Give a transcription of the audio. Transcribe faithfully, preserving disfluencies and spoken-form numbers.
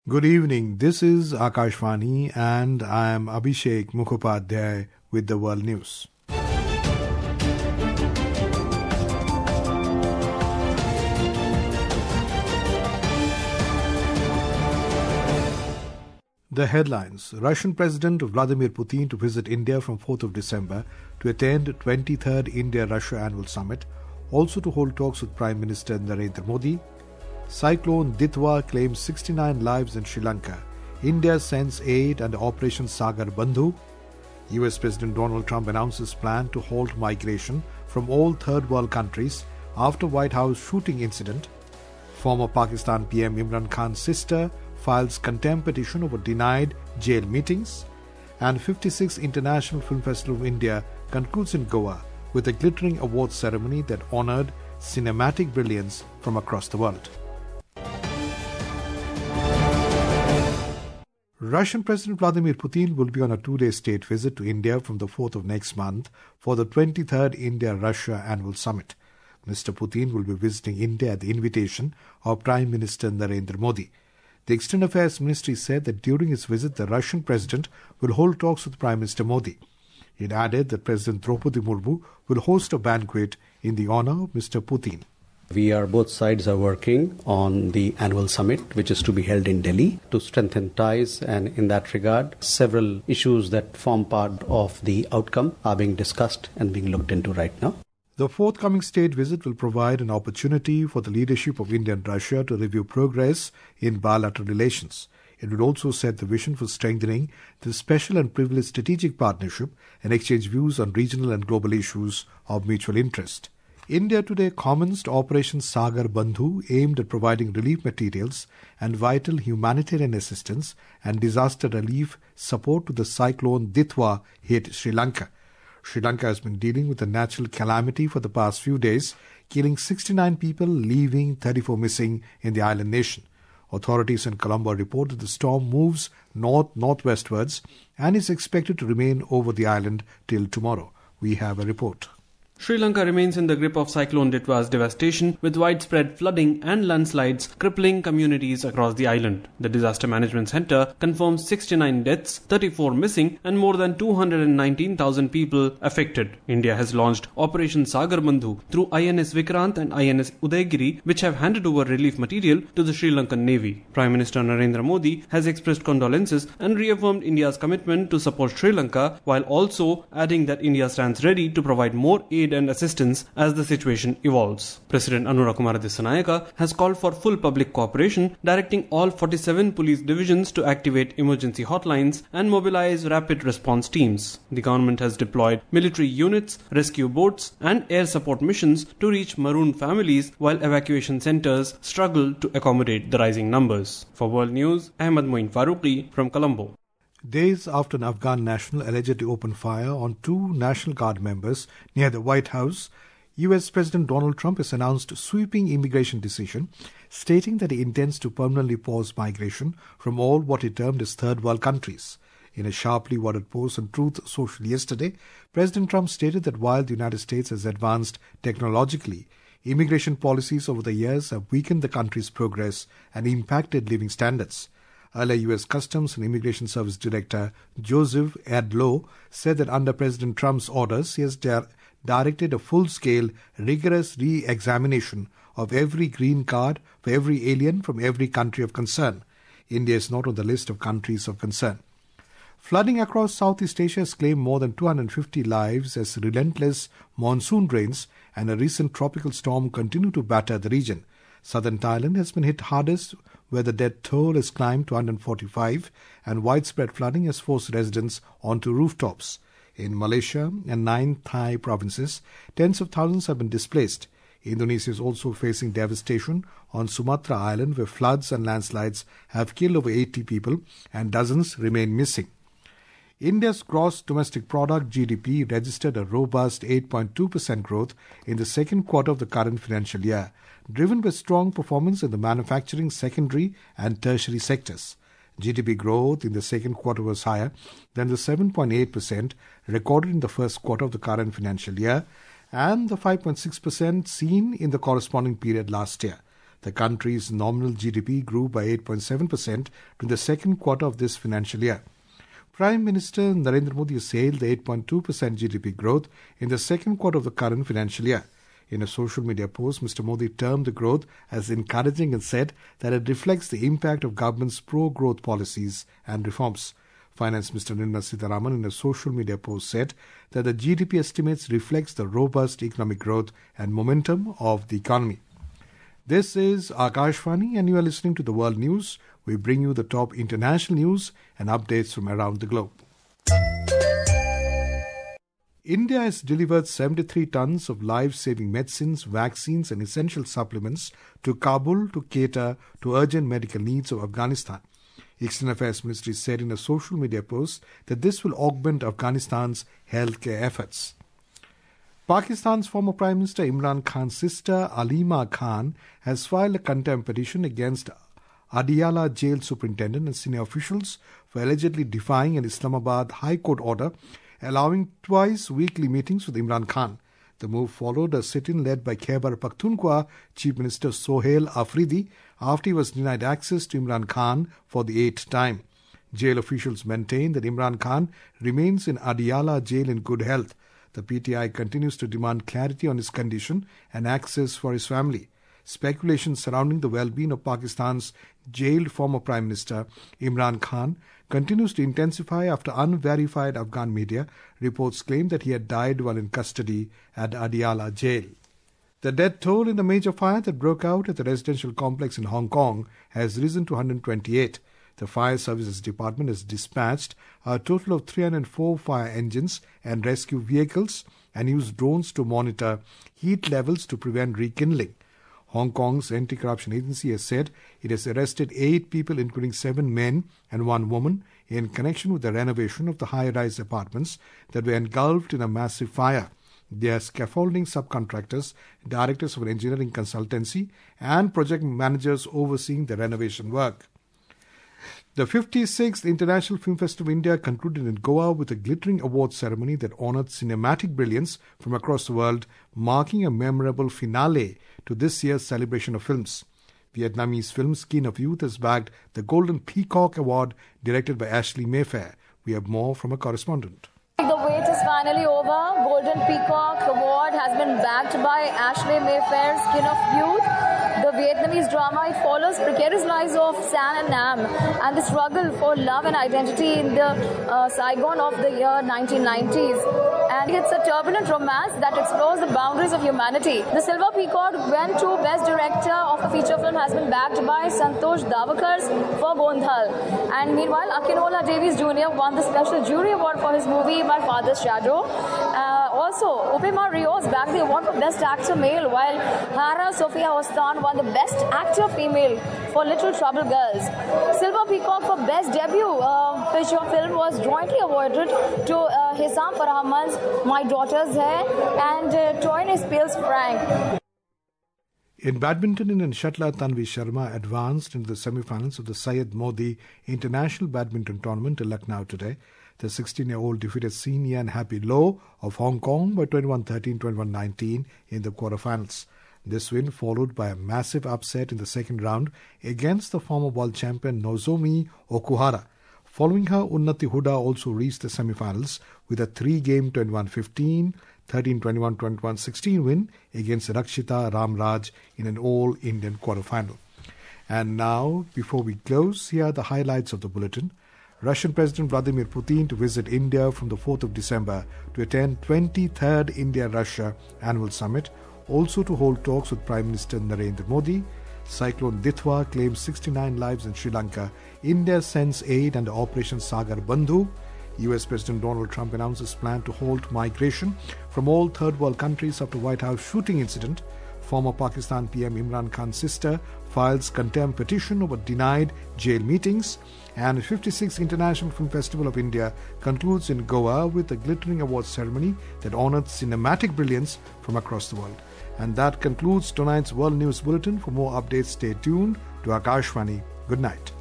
Good evening. This is Akashvani and I am Abhishek Mukhopadhyay with the World News. The headlines. Russian President Vladimir Putin to visit India from fourth of December to attend twenty-third India-Russia Annual Summit, also to hold talks with Prime Minister Narendra Modi. Cyclone Ditwa claims sixty-nine lives in Sri Lanka. India sends aid under Operation Sagar Bandhu. U S President Donald Trump announces plan to halt migration from all third world countries after White House shooting incident. Former Pakistan P M Imran Khan's sister files contempt petition over denied jail meetings. And fifty-sixth International Film Festival of India concludes in Goa with a glittering awards ceremony that honoured cinematic brilliance from across the world. Russian President Vladimir Putin will be on a two-day state visit to India from the fourth of next month for the twenty-third India-Russia Annual Summit. Mister Putin will be visiting India at the invitation of Prime Minister Narendra Modi. The External Affairs Ministry said that during his visit, the Russian President will hold talks with Prime Minister Modi. It added that President Draupadi Murmu will host a banquet in the honour of Mister Putin. We are, both sides are working on the annual summit, which is to be held in Delhi, to strengthen ties, and in that regard, several issues that form part of the outcome are being discussed and being looked into right now. The forthcoming state visit will provide an opportunity for the leadership of India and Russia to review progress in bilateral relations. It will also set the vision for strengthening the special and privileged strategic partnership and exchange views on regional and global issues of mutual interest. India today commenced Operation Sagar Bandhu, aimed at providing relief materials and vital humanitarian assistance and disaster relief support to the cyclone Ditwa hit Sri Lanka. Sri Lanka has been dealing with a natural calamity for the past few days, killing sixty-nine people, leaving thirty-four missing in the island nation. Authorities in Colombo report that the storm moves north-northwestwards and is expected to remain over the island till tomorrow. We have a report. Sri Lanka remains in the grip of Cyclone Ditwa's devastation, with widespread flooding and landslides crippling communities across the island. The Disaster Management Centre confirms sixty-nine deaths, thirty-four missing and more than two hundred nineteen thousand people affected. India has launched Operation Sagar Bandhu through I N S Vikrant and I N S Udaygiri, which have handed over relief material to the Sri Lankan Navy. Prime Minister Narendra Modi has expressed condolences and reaffirmed India's commitment to support Sri Lanka, while also adding that India stands ready to provide more aid and assistance as the situation evolves. President Anura Kumara Dissanayaka has called for full public cooperation, directing all forty-seven police divisions to activate emergency hotlines and mobilize rapid response teams. The government has deployed military units, rescue boats and air support missions to reach marooned families, while evacuation centers struggle to accommodate the rising numbers. For World News, Ahmad Moin Farooqi from Colombo. Days after an Afghan national allegedly opened fire on two National Guard members near the White House, U S President Donald Trump has announced a sweeping immigration decision, stating that he intends to permanently pause migration from all what he termed as third world countries. In a sharply worded post on Truth Social yesterday, President Trump stated that while the United States has advanced technologically, immigration policies over the years have weakened the country's progress and impacted living standards. Earlier, U S Customs and Immigration Service Director Joseph Erdlow said that under President Trump's orders, he has di- directed a full-scale, rigorous re-examination of every green card for every alien from every country of concern. India is not on the list of countries of concern. Flooding across Southeast Asia has claimed more than two hundred fifty lives as relentless monsoon rains and a recent tropical storm continue to batter the region. Southern Thailand has been hit hardest, where the death toll has climbed to one hundred forty-five, and widespread flooding has forced residents onto rooftops. In Malaysia and nine Thai provinces, tens of thousands have been displaced. Indonesia is also facing devastation on Sumatra Island, where floods and landslides have killed over eighty people and dozens remain missing. India's gross domestic product G D P registered a robust eight point two percent growth in the second quarter of the current financial year, driven by strong performance in the manufacturing, secondary and tertiary sectors. G D P growth in the second quarter was higher than the seven point eight percent recorded in the first quarter of the current financial year and the five point six percent seen in the corresponding period last year. The country's nominal G D P grew by eight point seven percent during the second quarter of this financial year. Prime Minister Narendra Modi has hailed the eight point two percent G D P growth in the second quarter of the current financial year. In a social media post, Mister Modi termed the growth as encouraging and said that it reflects the impact of government's pro-growth policies and reforms. Finance Minister Nirmala Sitharaman in a social media post said that the G D P estimates reflects the robust economic growth and momentum of the economy. This is Akashvani and you are listening to the World News. We bring you the top international news and updates from around the globe. India has delivered seventy-three tons of life-saving medicines, vaccines and essential supplements to Kabul to cater to urgent medical needs of Afghanistan. External Affairs Ministry said in a social media post that this will augment Afghanistan's healthcare efforts. Pakistan's former Prime Minister Imran Khan's sister Alima Khan has filed a contempt petition against Adiala Jail Superintendent and senior officials for allegedly defying an Islamabad High Court order allowing twice weekly meetings with Imran Khan. The move followed a sit-in led by Khyber Pakhtunkhwa Chief Minister Sohail Afridi after he was denied access to Imran Khan for the eighth time. Jail officials maintain that Imran Khan remains in Adiala jail in good health. The P T I continues to demand clarity on his condition and access for his family. Speculation surrounding the well-being of Pakistan's jailed former Prime Minister Imran Khan continues to intensify after unverified Afghan media reports claim that he had died while in custody at Adiala jail. The death toll in the major fire that broke out at the residential complex in Hong Kong has risen to one hundred twenty-eight. The Fire Services Department has dispatched a total of three hundred four fire engines and rescue vehicles and used drones to monitor heat levels to prevent rekindling. Hong Kong's anti-corruption agency has said it has arrested eight people, including seven men and one woman, in connection with the renovation of the high-rise apartments that were engulfed in a massive fire. They are scaffolding subcontractors, directors of an engineering consultancy, and project managers overseeing the renovation work. The fifty-sixth International Film Festival of India concluded in Goa with a glittering awards ceremony that honoured cinematic brilliance from across the world, marking a memorable finale to this year's celebration of films. Vietnamese film Skin of Youth has bagged the Golden Peacock Award directed by Ashley Mayfair. We have more from a correspondent. The wait is finally over. Golden Peacock Award has been backed by Ashley Mayfair's Skin of Youth. The Vietnamese drama, it follows precarious lives of San and Nam and the struggle for love and identity in the uh, Saigon of the year nineteen nineties. And it's a turbulent romance that explores the boundaries of humanity. The Silver Peacock went to Best Director of a feature film has been backed by Santosh Davakar for Gondhal. And meanwhile, Akinola Davies Junior won the Special Jury Award for his movie My Father's Shadow. Uh, also, Upema Rios bagged the award for Best Actor Male, while Hara Sophia Ostan won the Best Actor Female for Little Trouble Girls. Silver Peacock for Best Debut uh, feature film was jointly awarded to uh, Hissam Farahman's My Daughter's Hair and uh, Toyne Spills Frank. In badminton, Indian shuttler Tanvi Sharma advanced into the semi-finals of the Syed Modi International Badminton Tournament in Lucknow today. The sixteen-year-old defeated Senior and Happy Low of Hong Kong by twenty-one thirteen, twenty-one nineteen in the quarterfinals. This win followed by a massive upset in the second round against the former world champion Nozomi Okuhara. Following her, Unnati Huda also reached the semi-finals with a three-game twenty-one fifteen, thirteen twenty-one, twenty-one sixteen win against Rakshita Ramraj in an all-Indian quarterfinal. And now, before we close, here are the highlights of the bulletin. Russian President Vladimir Putin to visit India from the fourth of December to attend twenty-third India-Russia Annual Summit, also to hold talks with Prime Minister Narendra Modi. Cyclone Ditwa claims sixty-nine lives in Sri Lanka. India sends aid under Operation Sagar Bandhu. U S President Donald Trump announces plan to halt migration from all third world countries after White House shooting incident. Former Pakistan P M Imran Khan's sister files contempt petition over denied jail meetings. And fifty-sixth International Film Festival of India concludes in Goa with a glittering awards ceremony that honoured cinematic brilliance from across the world. And that concludes tonight's World News Bulletin. For more updates, stay tuned to Akashvani. Good night.